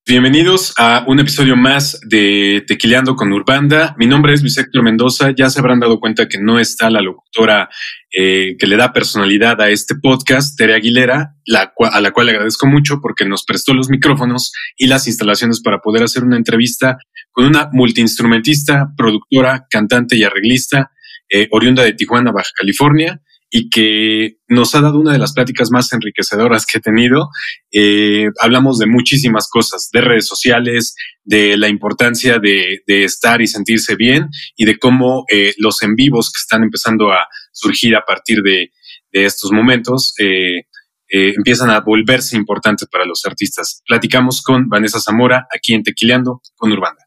Bienvenidos a un episodio más de Tequileando con Urbanda. Mi nombre es Luis Héctor Mendoza. Ya se habrán dado cuenta que no está la locutora que le da personalidad a este podcast, Tere Aguilera, a la cual le agradezco mucho porque nos prestó los micrófonos y las instalaciones para poder hacer una entrevista con una multiinstrumentista, productora, cantante y arreglista, oriunda de Tijuana, Baja California, y que nos ha dado una de las pláticas más enriquecedoras que he tenido. Hablamos de muchísimas cosas, de redes sociales, de la importancia de estar y sentirse bien y de cómo los en vivos que están empezando a surgir a partir de estos momentos empiezan a volverse importantes para los artistas. Platicamos con Vanessa Zamora aquí en Tequileando con Urbanda.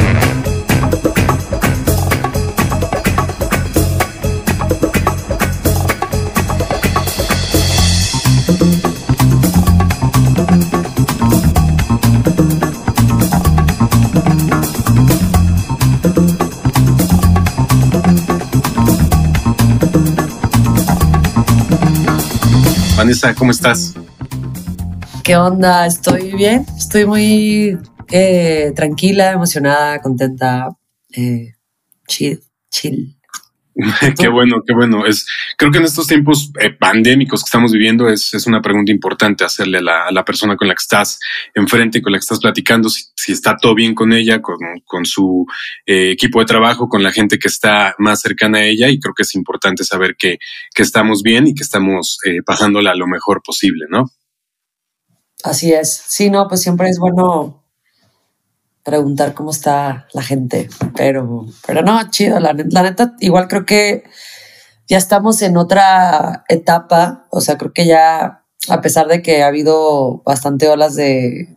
Vanessa, ¿cómo estás? ¿Qué onda? Estoy bien, estoy muy tranquila, emocionada, contenta, chill. Qué bueno. Creo que en estos tiempos pandémicos que estamos viviendo es una pregunta importante hacerle a la persona con la que estás enfrente, con la que estás platicando, si está todo bien con ella, con su equipo de trabajo, con la gente que está más cercana a ella, y creo que es importante saber que estamos bien y que estamos pasándola lo mejor posible, ¿no? Así es. Sí, no, pues siempre es bueno preguntar cómo está la gente, pero no, chido, la neta, igual creo que ya estamos en otra etapa, o sea, creo que ya, a pesar de que ha habido bastante olas de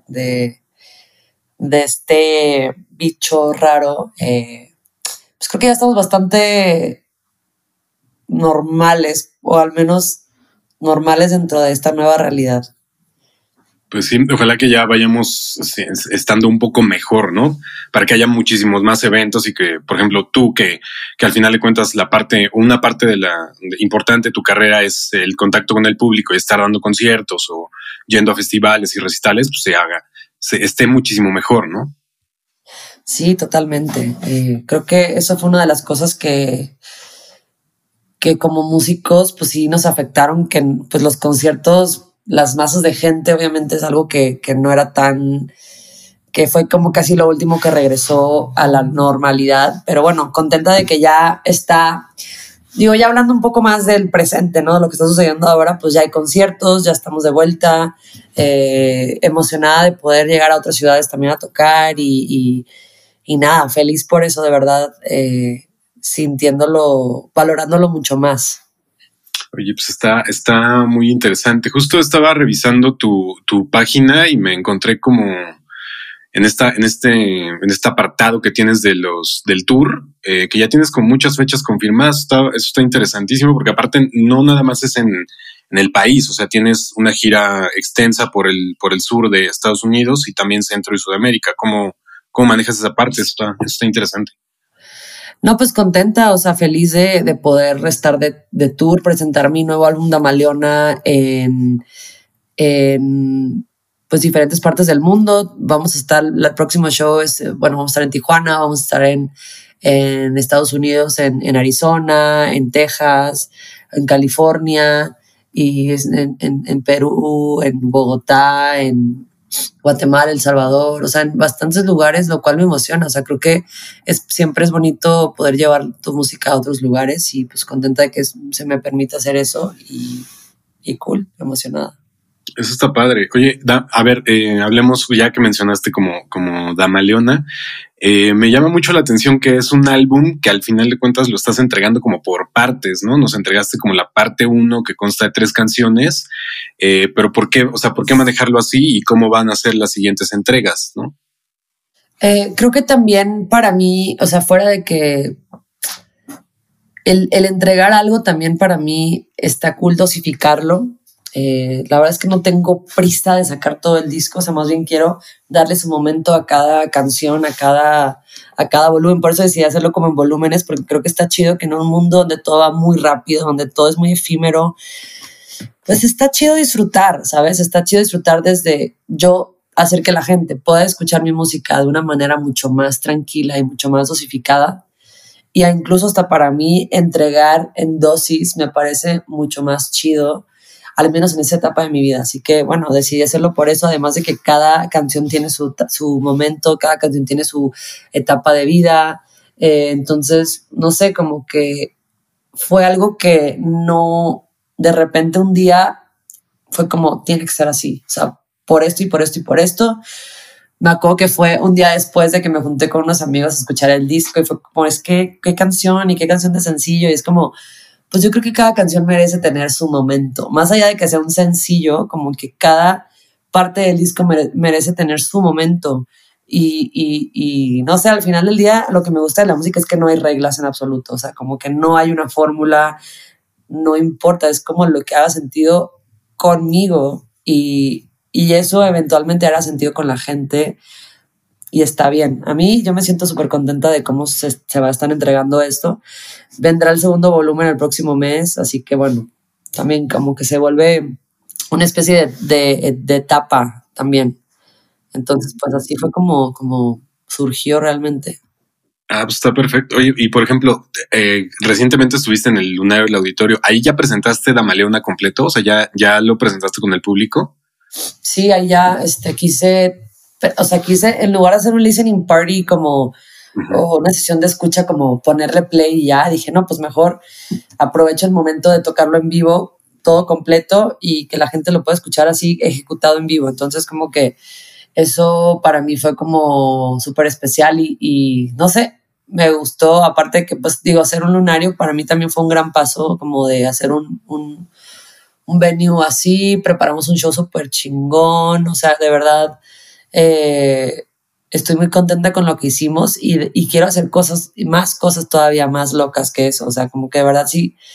este bicho raro, pues creo que ya estamos bastante normales, o al menos normales dentro de esta nueva realidad. Pues sí, ojalá que ya vayamos estando un poco mejor, ¿no? Para que haya muchísimos más eventos y que, por ejemplo, tú que al final de cuentas una parte importante de tu carrera es el contacto con el público y estar dando conciertos o yendo a festivales y recitales, pues esté muchísimo mejor, ¿no? Sí, totalmente. Creo que eso fue una de las cosas que como músicos, pues sí nos afectaron, que pues los conciertos, las masas de gente, obviamente es algo que no era que fue como casi lo último que regresó a la normalidad, pero bueno, contenta de que ya está, ya hablando un poco más del presente, ¿no? De lo que está sucediendo ahora, pues ya hay conciertos, ya estamos de vuelta, emocionada de poder llegar a otras ciudades también a tocar y nada, feliz por eso, de verdad, sintiéndolo, valorándolo mucho más. Oye, pues está muy interesante. Justo estaba revisando tu página y me encontré como en este apartado que tienes del tour, que ya tienes con muchas fechas confirmadas. Eso está interesantísimo porque aparte no nada más es en el país, o sea, tienes una gira extensa por el sur de Estados Unidos y también Centro y Sudamérica. ¿Cómo manejas esa parte? Está interesante. No, pues contenta, o sea, feliz de poder estar de tour, presentar mi nuevo álbum Damaleona en pues diferentes partes del mundo. Vamos a estar, el próximo show vamos a estar en Tijuana, vamos a estar en Estados Unidos, en Arizona, en Texas, en California, y en Perú, en Bogotá, en Guatemala, El Salvador, o sea, en bastantes lugares, lo cual me emociona. O sea, creo que siempre es bonito poder llevar tu música a otros lugares y pues contenta de que se me permita hacer eso y cool, emocionada. Eso está padre. Oye, a ver, hablemos ya que mencionaste como Damaleona. Me llama mucho la atención que es un álbum que al final de cuentas lo estás entregando como por partes, ¿no? Nos entregaste como la parte 1 que consta de 3 canciones, pero ¿por qué? O sea, ¿por qué manejarlo así y cómo van a ser las siguientes entregas, no? Creo que también para mí, o sea, fuera de que el entregar algo también para mí está cool dosificarlo. La verdad es que no tengo prisa de sacar todo el disco, o sea, más bien quiero darle su momento a cada canción, a cada volumen. Por eso decidí hacerlo como en volúmenes, porque creo que está chido que en un mundo donde todo va muy rápido, donde todo es muy efímero, pues está chido disfrutar, ¿sabes? Está chido disfrutar desde yo hacer que la gente pueda escuchar mi música de una manera mucho más tranquila y mucho más dosificada. Y incluso hasta para mí entregar en dosis me parece mucho más chido, al menos en esa etapa de mi vida. Así que, bueno, decidí hacerlo por eso, además de que cada canción tiene su momento, cada canción tiene su etapa de vida. Entonces, no sé, como que fue algo que no, de repente un día fue como, tiene que ser así. O sea, por esto y por esto y por esto. Me acuerdo que fue un día después de que me junté con unos amigos a escuchar el disco y fue como, es que, ¿qué canción y qué canción de sencillo? Y es como, pues yo creo que cada canción merece tener su momento. Más allá de que sea un sencillo, como que cada parte del disco merece tener su momento. Y no sé, al final del día lo que me gusta de la música es que no hay reglas en absoluto. O sea, como que no hay una fórmula, no importa, es como lo que haga sentido conmigo y eso eventualmente hará sentido con la gente y está bien. A mí yo me siento súper contenta de cómo se va a estar entregando esto. Vendrá el segundo volumen el próximo mes, así que bueno, también como que se vuelve una especie de etapa también. Entonces, pues así fue como surgió realmente. Ah, pues está perfecto. Oye, y por ejemplo, recientemente estuviste en el Lunario del Auditorio. ¿Ahí ya presentaste Damaleona completo? O sea, ¿ya lo presentaste con el público? Sí, ahí ya quise, en lugar de hacer un listening party como o una sesión de escucha, como ponerle play y ya, dije, no, pues mejor aprovecho el momento de tocarlo en vivo, todo completo y que la gente lo pueda escuchar así ejecutado en vivo. Entonces como que eso para mí fue como súper especial y no sé, me gustó, aparte de que pues digo, hacer un lunario para mí también fue un gran paso como de hacer un venue así, preparamos un show súper chingón, o sea, de verdad, estoy muy contenta con lo que hicimos y quiero hacer cosas, más cosas todavía más locas que eso, o sea, como que de verdad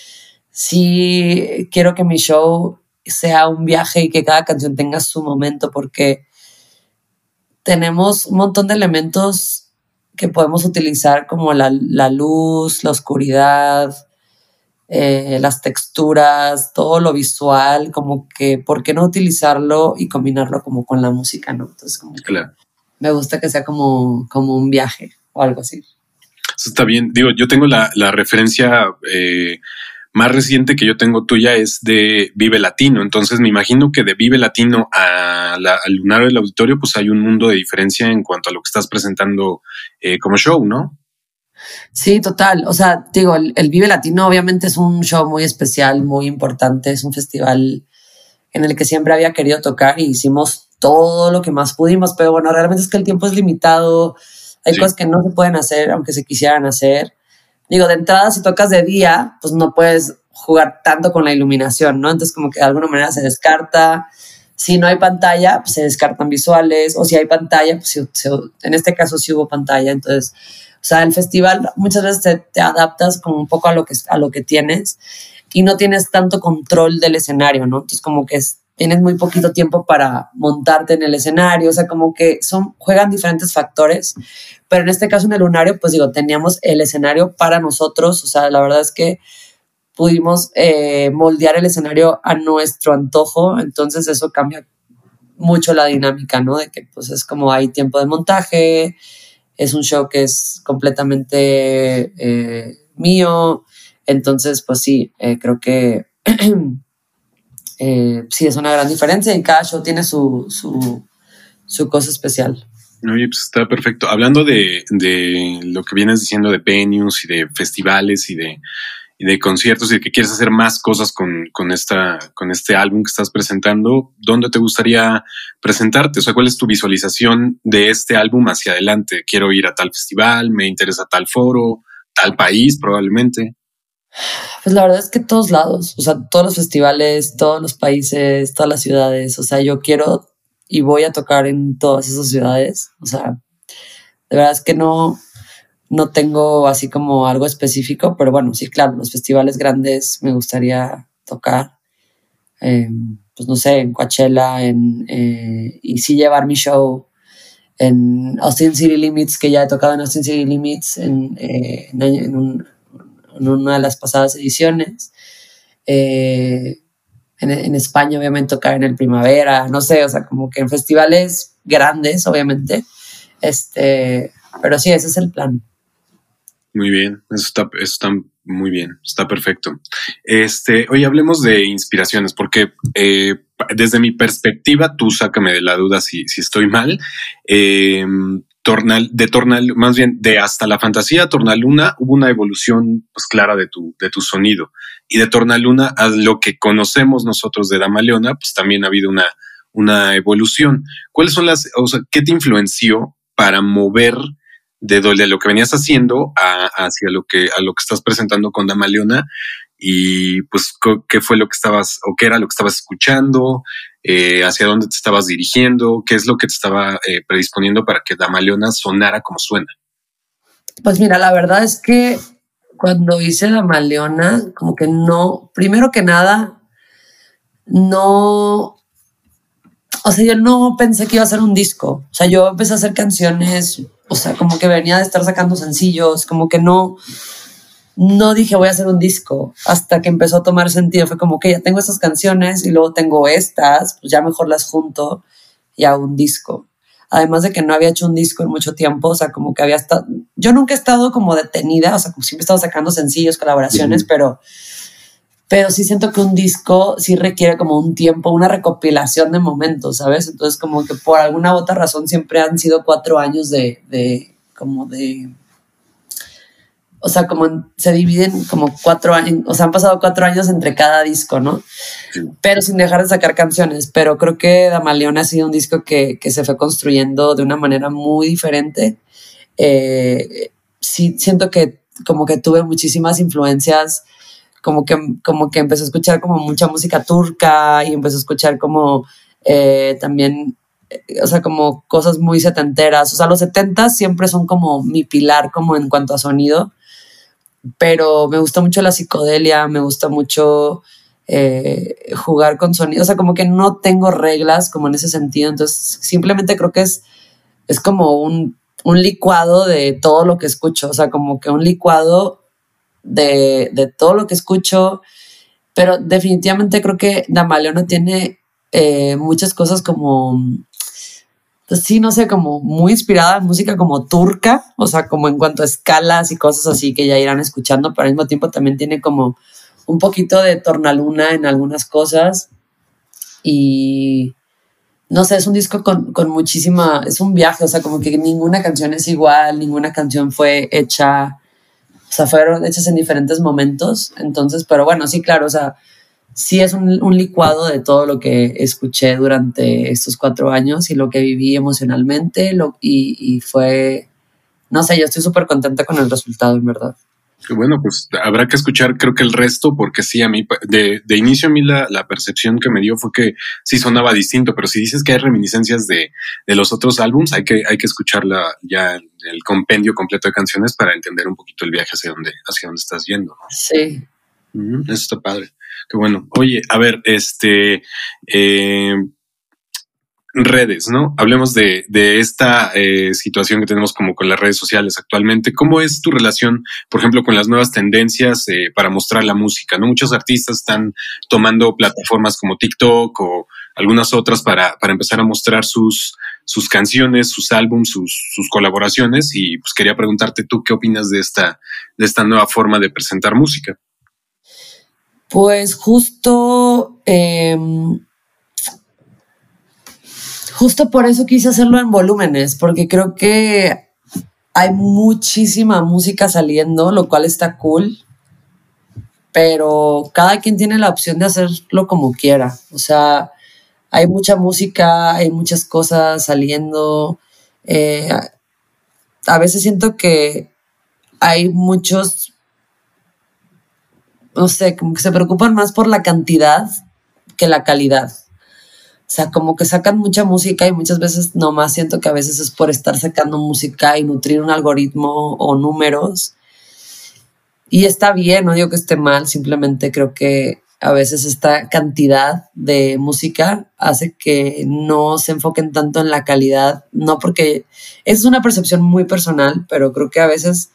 sí quiero que mi show sea un viaje y que cada canción tenga su momento porque tenemos un montón de elementos que podemos utilizar como la luz, la oscuridad, las texturas, todo lo visual, como que, ¿por qué no utilizarlo y combinarlo como con la música, no? Entonces, como que Claro. me gusta que sea como un viaje o algo así. Eso está bien. Digo, yo tengo la referencia más reciente que yo tengo tuya es de Vive Latino. Entonces me imagino que de Vive Latino al Lunario del Auditorio, pues hay un mundo de diferencia en cuanto a lo que estás presentando como show, ¿no? Sí, total. O sea, digo, el Vive Latino obviamente es un show muy especial, muy importante. Es un festival en el que siempre había querido tocar y hicimos todo lo que más pudimos, pero bueno, realmente es que el tiempo es limitado. Hay cosas que no se pueden hacer, aunque se quisieran hacer. Digo, de entrada, si tocas de día, pues no puedes jugar tanto con la iluminación, ¿no? Entonces, como que de alguna manera se descarta. Si no hay pantalla, pues se descartan visuales, o si hay pantalla, pues en este caso sí hubo pantalla. Entonces, o sea, el festival muchas veces te adaptas como un poco a lo que tienes y no tienes tanto control del escenario, ¿no? Entonces, como que tienes muy poquito tiempo para montarte en el escenario, o sea, como que juegan diferentes factores, pero en este caso en el Lunario, pues digo, teníamos el escenario para nosotros, o sea, la verdad es que pudimos moldear el escenario a nuestro antojo, entonces eso cambia mucho la dinámica, ¿no? De que pues es como hay tiempo de montaje, es un show que es completamente mío, entonces pues sí, creo que sí es una gran diferencia y cada show tiene su cosa especial. Oye, pues está perfecto. Hablando de lo que vienes diciendo de venues y de festivales y de conciertos y de que quieres hacer más cosas con este álbum que estás presentando, ¿dónde te gustaría presentarte? O sea, ¿cuál es tu visualización de este álbum hacia adelante? Quiero ir a tal festival, me interesa tal foro, tal país probablemente. Pues la verdad es que todos lados, o sea, todos los festivales, todos los países, todas las ciudades, o sea, yo quiero y voy a tocar en todas esas ciudades, o sea, de verdad es que no tengo así como algo específico, pero bueno, sí, claro, los festivales grandes me gustaría tocar, pues no sé, en Coachella, y sí llevar mi show en Austin City Limits, que ya he tocado en Austin City Limits en una de las pasadas ediciones. en España, obviamente, tocar en el Primavera, no sé, o sea, como que en festivales grandes, obviamente. Pero sí, ese es el plan. Muy bien, eso está muy bien, está perfecto. Oye, hablemos de inspiraciones, porque desde mi perspectiva, tú sácame de la duda si estoy mal. Más bien de Hasta la Fantasía a Tornaluna hubo una evolución pues clara de tu sonido, y de Tornaluna a lo que conocemos nosotros de Dama Leona, pues también ha habido una evolución. ¿Cuáles son qué te influenció para mover de lo que venías haciendo hacia a lo que estás presentando con Dama Leona? Y pues qué fue lo que estabas, o qué era lo que estabas escuchando, hacia dónde te estabas dirigiendo, qué es lo que te estaba predisponiendo para que Dama Leona sonara como suena. Pues mira, la verdad es que cuando hice Dama Leona, como que no, primero que nada, no, o sea, yo no pensé que iba a ser un disco. O sea, yo empecé a hacer canciones, o sea, como que venía de estar sacando sencillos, como que no dije voy a hacer un disco, hasta que empezó a tomar sentido. Fue como que ya tengo estas canciones y luego tengo estas, pues ya mejor las junto y hago un disco. Además de que no había hecho un disco en mucho tiempo, o sea, como que había estado, yo nunca he estado como detenida, o sea, como siempre he estado sacando sencillos, colaboraciones, pero sí siento que un disco sí requiere como un tiempo, una recopilación de momentos, ¿sabes? Entonces como que por alguna otra razón siempre han sido 4 años o sea, como se dividen como 4 años, o sea, han pasado 4 años entre cada disco, ¿no? Sí. Pero sin dejar de sacar canciones. Pero creo que Dama Leona ha sido un disco que se fue construyendo de una manera muy diferente. Sí, siento que como que tuve muchísimas influencias, como que empecé a escuchar como mucha música turca y empecé a escuchar como también, o sea, como cosas muy setenteras. O sea, los 70s siempre son como mi pilar como en cuanto a sonido. Pero me gusta mucho la psicodelia, me gusta mucho jugar con sonido, o sea, como que no tengo reglas como en ese sentido, entonces simplemente creo que es como un licuado de todo lo que escucho, o sea, como que un licuado de todo lo que escucho, pero definitivamente creo que Dama Leona tiene muchas cosas como... Pues sí, no sé, como muy inspirada en música como turca, o sea, como en cuanto a escalas y cosas así que ya irán escuchando, pero al mismo tiempo también tiene como un poquito de Tornaluna en algunas cosas. Y no sé, es un disco con muchísima, es un viaje, o sea, como que ninguna canción es igual, ninguna canción fue hecha, o sea, fueron hechas en diferentes momentos. Entonces, pero bueno, sí, claro, o sea, sí es un licuado de todo lo que escuché durante estos 4 años y lo que viví emocionalmente y fue, no sé, yo estoy súper contenta con el resultado, en verdad. Bueno, pues habrá que escuchar creo que el resto, porque sí, a mí de inicio a mí la percepción que me dio fue que sí sonaba distinto, pero si dices que hay reminiscencias de los otros álbums, hay que escucharla ya el compendio completo de canciones para entender un poquito el viaje hacia dónde estás yendo, ¿no? Sí. Eso está padre. Qué bueno. Oye, a ver, redes, ¿no? Hablemos de esta situación que tenemos como con las redes sociales actualmente. ¿Cómo es tu relación, por ejemplo, con las nuevas tendencias para mostrar la música, ¿no? Muchos artistas están tomando plataformas como TikTok o algunas otras para empezar a mostrar sus canciones, sus álbumes, sus colaboraciones, y pues quería preguntarte tú qué opinas de esta nueva forma de presentar música. Pues justo por eso quise hacerlo en volúmenes, porque creo que hay muchísima música saliendo, lo cual está cool, pero cada quien tiene la opción de hacerlo como quiera. O sea, hay mucha música, hay muchas cosas saliendo. A veces siento que hay muchos, no sé, como que se preocupan más por la cantidad que la calidad. O sea, como que sacan mucha música y muchas veces nomás siento que a veces es por estar sacando música y nutrir un algoritmo o números. Y está bien, no digo que esté mal, simplemente creo que a veces esta cantidad de música hace que no se enfoquen tanto en la calidad, no porque es una percepción muy personal, pero creo que a veces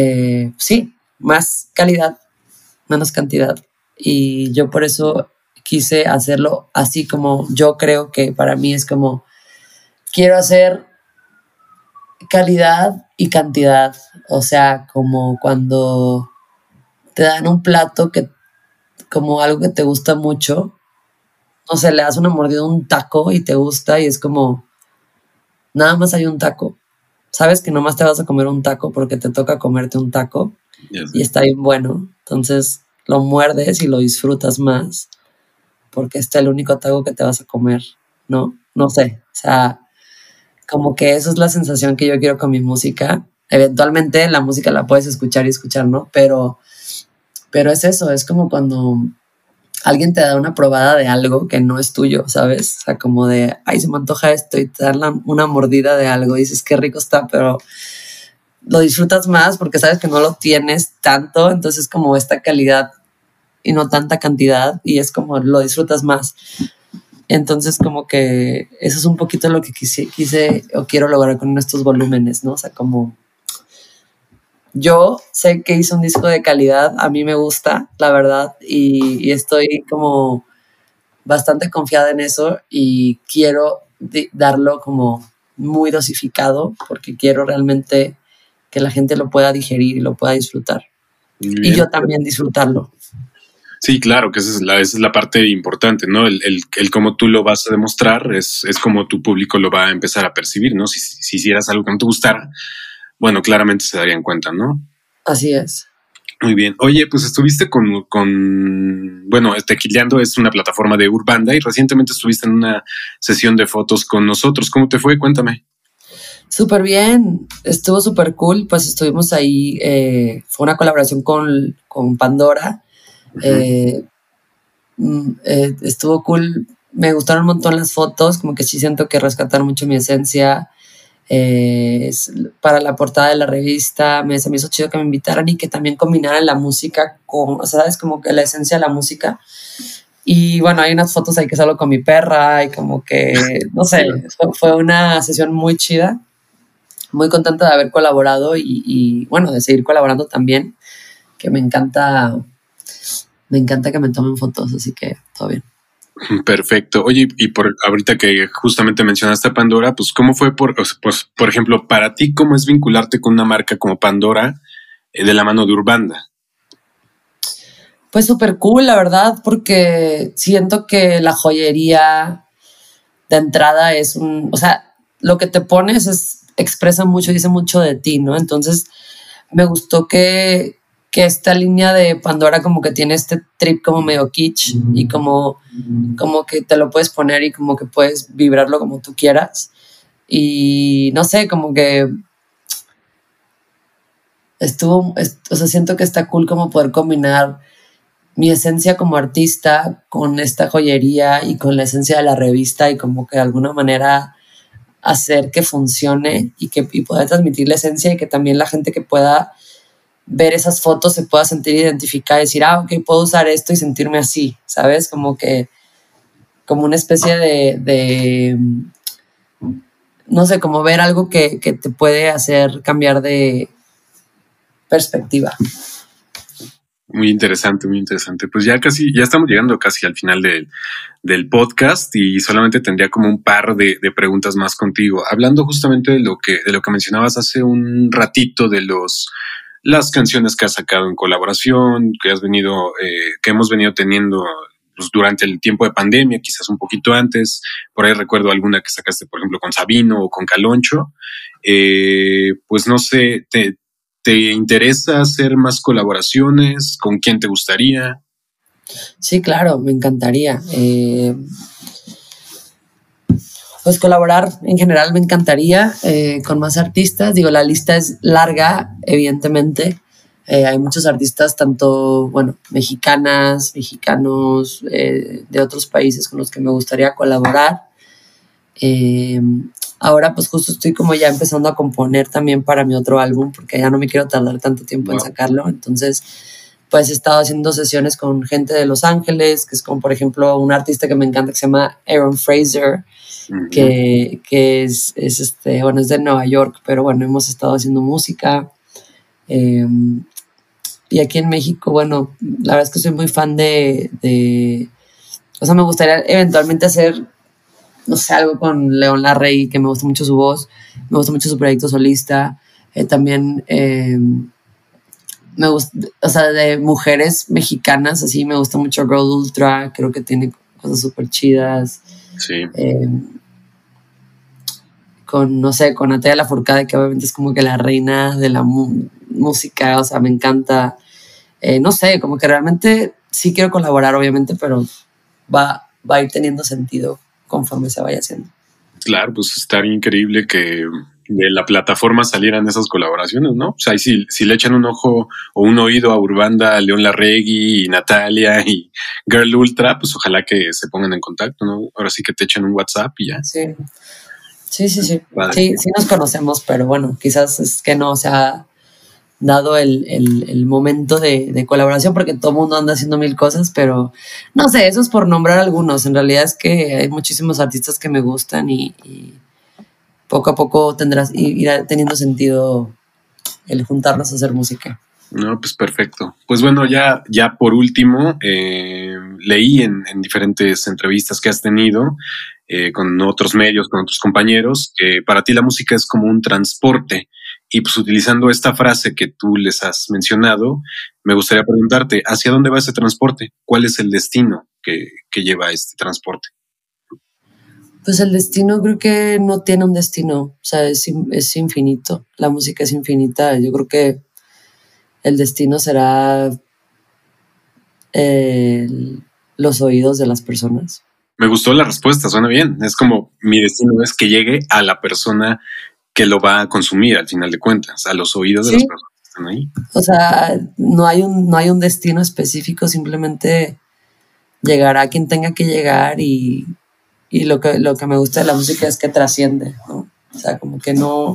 sí, más calidad, menos cantidad. Y yo por eso quise hacerlo así como yo creo que para mí es como, quiero hacer calidad y cantidad. O sea, como cuando te dan un plato que, como algo que te gusta mucho, no sé, le das una mordida a un taco y te gusta y es como, nada más hay un taco. Sabes que nomás te vas a comer un taco porque te toca comerte un taco y está bien bueno. Entonces lo muerdes y lo disfrutas más porque este es el único taco que te vas a comer, ¿no? No sé, o sea, como que eso es la sensación que yo quiero con mi música. Eventualmente la música la puedes escuchar y escuchar, ¿no? Pero es eso, es como cuando alguien te da una probada de algo que no es tuyo, ¿sabes? O sea, como de, ay, se me antoja esto y te dan una mordida de algo y dices, qué rico está, pero lo disfrutas más porque sabes que no lo tienes tanto, entonces como esta calidad y no tanta cantidad y es como lo disfrutas más. Entonces como que eso es un poquito lo que quise o quiero lograr con estos volúmenes, ¿no? O sea, como yo sé que hice un disco de calidad, a mí me gusta, la verdad, y estoy como bastante confiada en eso y quiero darlo como muy dosificado porque quiero realmente que la gente lo pueda digerir y lo pueda disfrutar. Y yo también disfrutarlo. Sí, claro, que esa es la parte importante, ¿no? El cómo tú lo vas a demostrar es como tu público lo va a empezar a percibir, ¿no? Si hicieras algo que no te gustara, bueno, claramente se darían cuenta, ¿no? Así es. Muy bien. Oye, pues estuviste bueno, Tequileando es una plataforma de Urbanda y recientemente estuviste en una sesión de fotos con nosotros. ¿Cómo te fue? Cuéntame. Súper bien, estuvo súper cool, pues estuvimos ahí, fue una colaboración con Pandora. Estuvo cool, me gustaron un montón las fotos, como que sí siento que rescataron mucho mi esencia. Para la portada de la revista se me hizo chido que me invitaran y que también combinaran la música con, o sea, sabes, como que la esencia de la música. Y bueno, hay unas fotos ahí que salgo con mi perra y como que, no sé, fue una sesión muy chida, muy contenta de haber colaborado y bueno, de seguir colaborando también, que me encanta que me tomen fotos, así que todo bien. Perfecto. Oye, y por ahorita que justamente mencionaste a Pandora, pues ¿cómo fue pues, por ejemplo, para ti, cómo es vincularte con una marca como Pandora de la mano de Urbanda? Pues súper cool, la verdad, porque siento que la joyería de entrada es o sea, lo que te pones expresa mucho, dice mucho de ti, ¿no? Entonces me gustó que esta línea de Pandora como que tiene este trip como medio kitsch y como que te lo puedes poner y como que puedes vibrarlo como tú quieras. Y no sé, como que o sea, siento que está cool como poder combinar mi esencia como artista con esta joyería y con la esencia de la revista y como que de alguna manera hacer que funcione y poder transmitir la esencia y que también la gente que pueda ver esas fotos se pueda sentir identificada y decir, ok, puedo usar esto y sentirme así, ¿sabes? Como una especie de no sé, como ver algo que te puede hacer cambiar de perspectiva. Muy interesante, muy interesante. Pues ya estamos llegando casi al final del podcast y solamente tendría como un par de preguntas más contigo. Hablando justamente de lo que mencionabas hace un ratito de las canciones que has sacado en colaboración, que hemos venido teniendo pues, durante el tiempo de pandemia, quizás un poquito antes. Por ahí recuerdo alguna que sacaste, por ejemplo, con Sabino o con Caloncho. Pues no sé, ¿te interesa hacer más colaboraciones? ¿Con quién te gustaría? Sí, claro, me encantaría. Pues colaborar en general me encantaría con más artistas. Digo, la lista es larga, evidentemente. Hay muchos artistas, tanto, bueno, mexicanos, de otros países con los que me gustaría colaborar. Ahora pues justo estoy como ya empezando a componer también para mi otro álbum porque ya no me quiero tardar tanto tiempo en sacarlo. Entonces pues he estado haciendo sesiones con gente de Los Ángeles, que es como por ejemplo un artista que me encanta que se llama Aaron Fraser, que es bueno, es de Nueva York, pero bueno, hemos estado haciendo música. Y aquí en México, bueno, la verdad es que soy muy fan de O sea, me gustaría eventualmente hacer, no sé, algo con León Larrey, que me gusta mucho su voz, me gusta mucho su proyecto solista. También me gusta, o sea, de mujeres mexicanas, así, me gusta mucho Girl Ultra, creo que tiene cosas súper chidas. Sí. No sé, con Natalia Lafourcade, que obviamente es como que la reina de la música, o sea, me encanta. No sé, como que realmente sí quiero colaborar, obviamente, pero va a ir teniendo sentido conforme se vaya haciendo. Claro, pues estaría increíble que de la plataforma salieran esas colaboraciones, ¿no? O sea, si le echan un ojo o un oído a Urbanda, León Larregui y Natalia y Girl Ultra, pues ojalá que se pongan en contacto, ¿no? Ahora sí que te echen un WhatsApp y ya. Sí. Vale. Sí nos conocemos, pero bueno, quizás es que no se ha dado el momento de colaboración porque todo el mundo anda haciendo mil cosas, pero no sé, eso es por nombrar algunos. En realidad es que hay muchísimos artistas que me gustan y poco a poco irá teniendo sentido el juntarnos a hacer música. No, pues perfecto. Pues bueno, ya por último, leí en diferentes entrevistas que has tenido con otros medios, con otros compañeros, que para ti la música es como un transporte. Y pues utilizando esta frase que tú les has mencionado, me gustaría preguntarte, ¿hacia dónde va ese transporte? ¿Cuál es el destino que lleva este transporte? Pues el destino creo que no tiene un destino, o sea, es infinito. La música es infinita. Yo creo que el destino será los oídos de las personas. Me gustó la respuesta, suena bien. Es como mi destino es que llegue a la persona que lo va a consumir al final de cuentas, a los oídos de las personas que están ahí. O sea, no hay un destino específico, simplemente llegará a quien tenga que llegar y lo que me gusta de la música es que trasciende, ¿no? O sea, como que no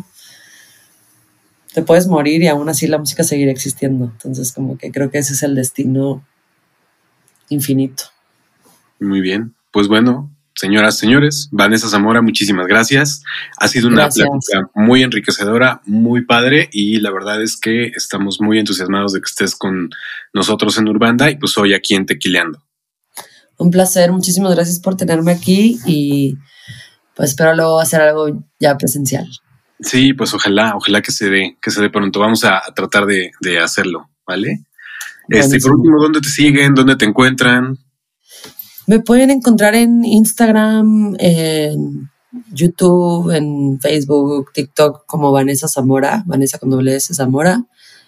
te puedes morir y aún así la música seguirá existiendo. Entonces, como que creo que ese es el destino infinito. Muy bien. Pues bueno, señoras, señores, Vanessa Zamora, muchísimas gracias. Ha sido una plática muy enriquecedora, muy padre y la verdad es que estamos muy entusiasmados de que estés con nosotros en Urbanda y pues hoy aquí en Tequileando. Un placer, muchísimas gracias por tenerme aquí y pues espero luego hacer algo ya presencial. Sí, pues ojalá que se dé pronto. Vamos a tratar de hacerlo, ¿vale? Por último, ¿dónde te siguen? ¿Dónde te encuentran? Me pueden encontrar en Instagram, en YouTube, en Facebook, TikTok como Vanessa Zamora, Vanessa con doble S Zamora.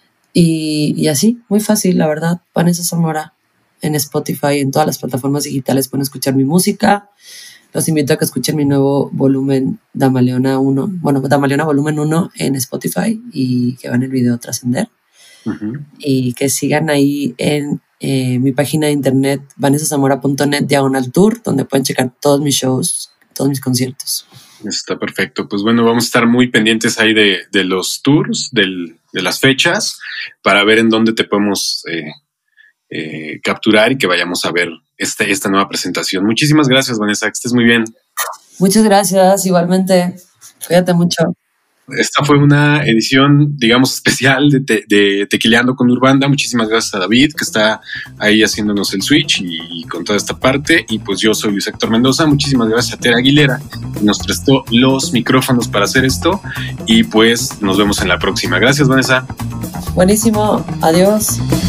Y así, muy fácil, la verdad. Vanessa Zamora en Spotify, en todas las plataformas digitales pueden escuchar mi música. Los invito a que escuchen mi nuevo volumen Dama Leona volumen 1 en Spotify y que vean el video Trascender. Uh-huh. Y que sigan ahí en mi página de internet vanessazamora.net/tour, donde pueden checar todos mis shows, todos mis conciertos. Está perfecto. Pues bueno, vamos a estar muy pendientes ahí de los tours, de las fechas, para ver en dónde te podemos capturar y que vayamos a ver esta nueva presentación. Muchísimas gracias, Vanessa, que estés muy bien. Muchas gracias, igualmente. Cuídate mucho. Esta fue una edición, digamos, especial de Tequileando con Urbanda. Muchísimas gracias a David, que está ahí haciéndonos el switch y con toda esta parte. Y pues yo soy Luis Héctor Mendoza. Muchísimas gracias a Tere Aguilera, que nos prestó los micrófonos para hacer esto. Y pues nos vemos en la próxima. Gracias, Vanessa. Buenísimo. Adiós.